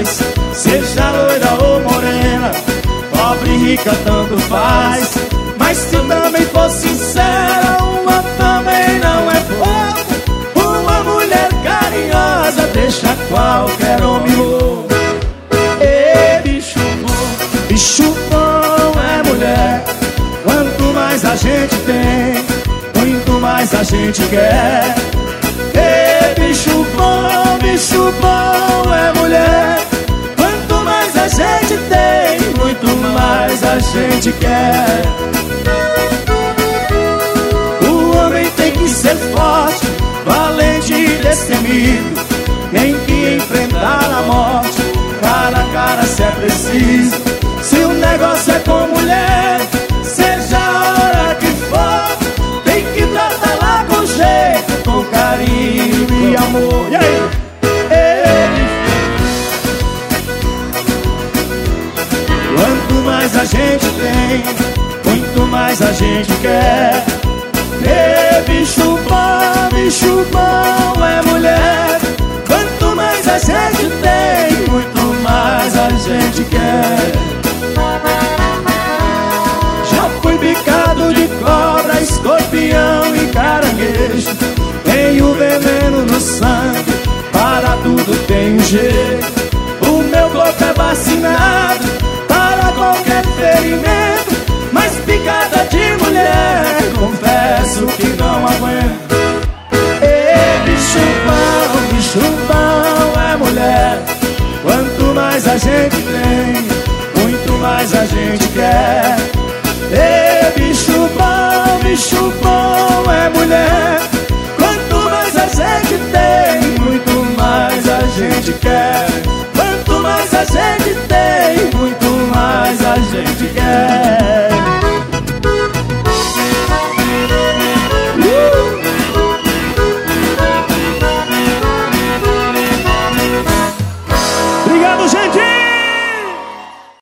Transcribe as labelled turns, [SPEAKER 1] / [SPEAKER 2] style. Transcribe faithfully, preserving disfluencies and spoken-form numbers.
[SPEAKER 1] faz, seja loira ou morena, pobre e rica tanto faz. Mas se eu também for sincera, uma também não é pouco. Uma mulher carinhosa deixa qualquer homem louco. Ei, bicho bom, bicho bom é mulher. Quanto mais a gente tem, muito mais a gente quer. Ei, bicho bom, bicho bom é mulher. Quanto mais a gente tem, muito mais a gente quer. O homem tem que ser forte, valente e destemido. Tem que enfrentar a morte, cara a cara se é preciso. Se o negócio é com mulher, seja a hora que for, tem que tratar lá com jeito, com carinho e amor. E aí? Ei. Quanto mais a gente tem, muito mais a gente quer. Ei, bicho bom, bicho bom é mulher. Quanto mais a gente tem, muito mais a gente quer. Já fui picado de cobra, escorpião e caranguejo. Tenho veneno no sangue, para tudo tem um jeito. O meu corpo é vacinado para qualquer ferimento, mas picada de mulher, confesso que não aguento. Ei, bicho bom, bicho bom é mulher. Quanto mais a gente tem, muito mais a gente quer. Ei, bicho bom, bicho bom é mulher. Quanto mais a gente tem, muito mais a gente quer. Quanto mais a gente tem, muito mais a gente quer. uh! Obrigado, gente!